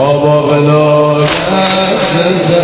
بابا ولایت زنده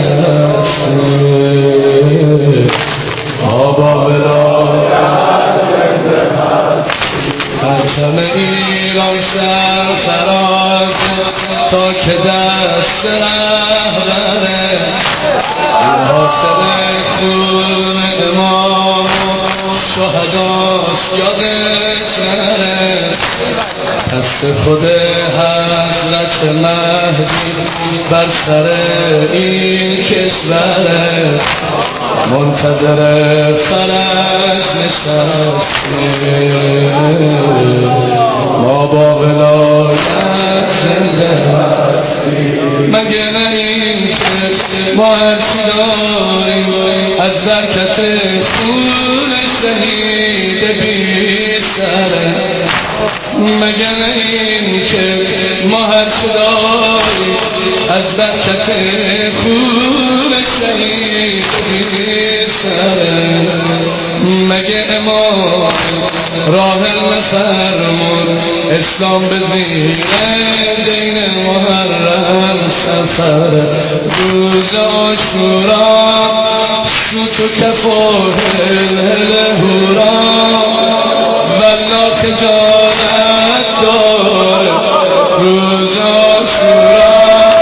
هستی، بابا ولایت زنده هستی. پرچم ایران سرفراز تا که دست رهبره، حاصل خون امام شهداست یادت نره. دست خود حضرت مهدی بر سر این کشوره، منتظر فرج نشستیم. ما با ولایت زنده هستیم. مگه نه این که ما هرچی داریم از برکت خون شهید بی سره؟ مگه نه این که ما هرچی داریم از برکت خون شهید بی سره؟ مگه امام راحل نفرمود اسلام به زیر دین محرم سفر؟ روز عاشورا سوت و کفاهل هورا والله خجالت داره. روز عاشورا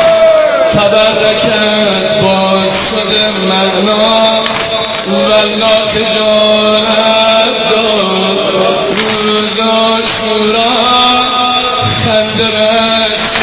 تبرکت باد شده معنا والله خجالت داره. روز عاشورا خنده رشک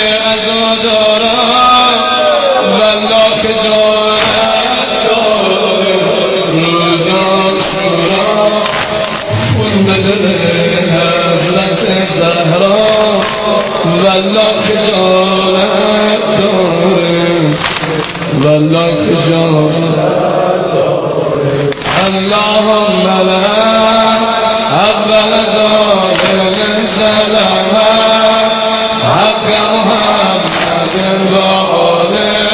عزادارا والله خجالت داره. روز عاشورا خون به دل حضرت زهرا والله خجالت داره، والله خجالت داره. اللهم لعن اول ظالم ظلم حق محمد و آل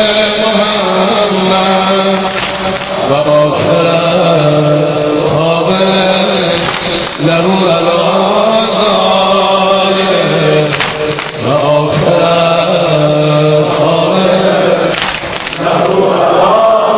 محمد و آخر تابع له علی ظالم و آخر تابع له علی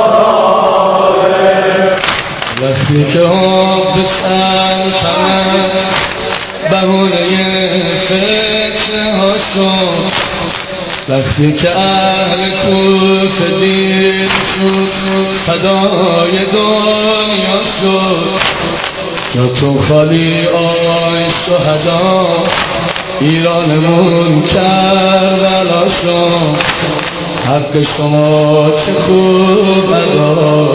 ظالم. وقتی که حب سلطنت بهونه فتنه ها شد، وقتی که اهل کوفه دیر شد فدای دنیا شد، جاتون خالی آی شهدا ایرانمون کربلا شد. حق شما چه خوب ادا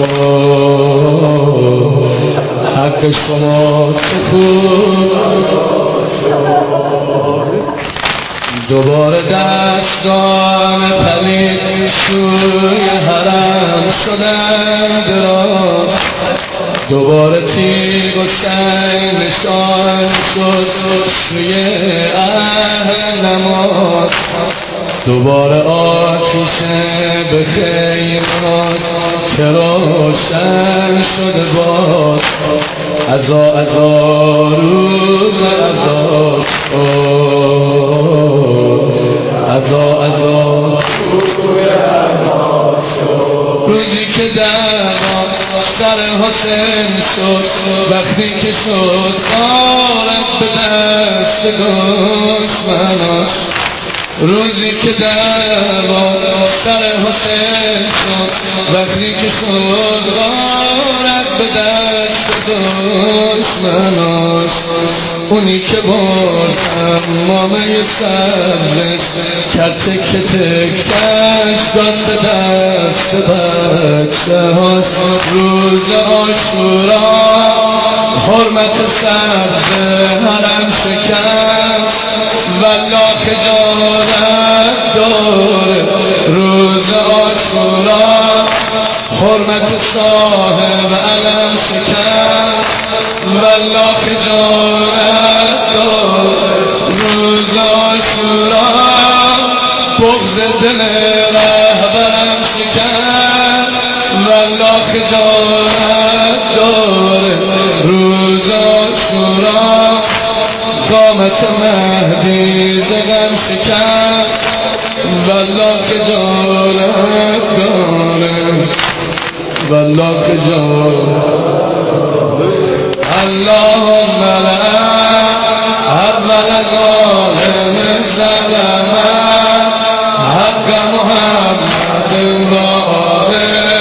شد، حق شما چه خوب ادا شد. دوباره دستان پلید سوی حرم شدند دراز، دوباره تیغ و سنگ نشان شد سوی اهل نماز. دوباره آتیش به خیمات که روشن شده باد، عزا عزا روز عزا شد، عزا عزا روزی که دعوا سر حسین شد، وقتی که شد غارت به دست دشمناش. روزی که دعوا سر حسین شد، وقتی که شد غارت به دست دشمناش. اونی که برد امامه سبزش کرد تک تکش داد به دست بچه هاش. روز عاشورا حرمت سبز حرم شکست والله خجالت داره. روز عاشورا حرمت صاحب علم شکست والله خجالت داره. روز عاشورا بغض دل رهبرم شکست والله خجالت داره. روز عاشورا قامت مهدی زغم شکست خجالت دارم والله اللهم لا اول ظالم ظلم حق محمد و آل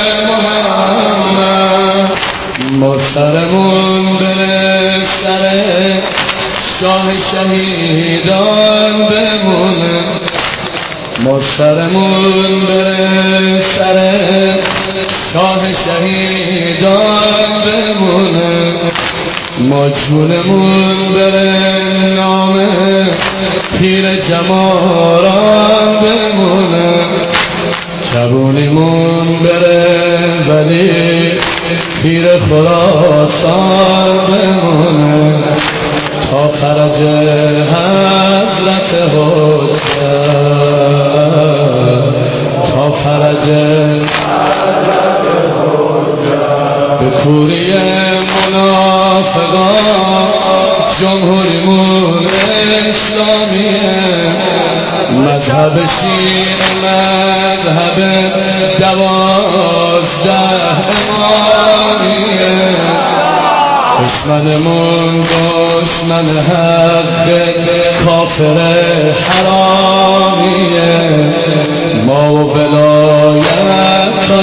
محمد ما سرمون بره سر شاه شهیدان بمونه ما سرمون بره سر شاه شهیدان بمونه ما جونمون بره نام پیر جماران بمونه جوونیمون بره ولی پیر خراسان بمونه تا فرج حضرت حجت تا فرج به کوری منافقان جمهوریمون اسلامیه مذهب شیعه مذهب 12 امامیه دشمنمون دشمن حق کافر حرامیه ما و ولایت تا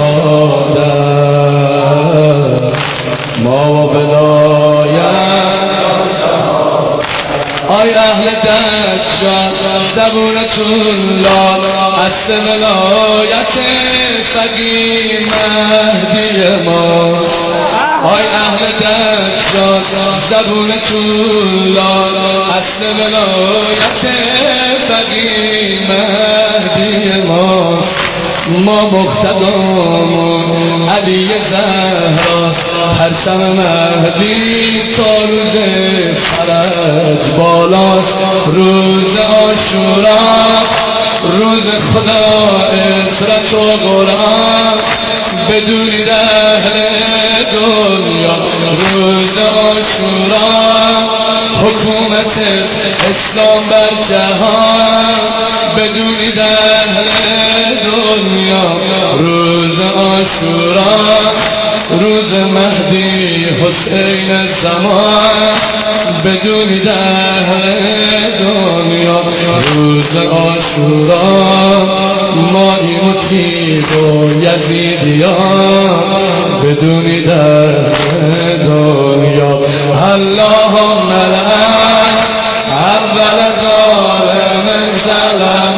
شهادت ما و ولایت آی اهل دجال زبونتون لال اصل ولایت فقیه مهدی ماست آی اهل دجال زبونتون لال اصل ولایت فقیه مهدی ماست ما مقتدامون علی زهراست پرچم مهدی تا روز فرج بالاست روز عاشورا روز خدا اطرت و قرآن بدونید اهل دنیا روز عاشورا حکومت اسلام بر جهان بدونید اهل دنیا روز عاشورا روز مهدی حسین زمان بدونید اهل دنیا روز عاشورا مایی و تیغ و یزیدیان بدونید اهل دنیا اللهم لا اول ظالم ظلم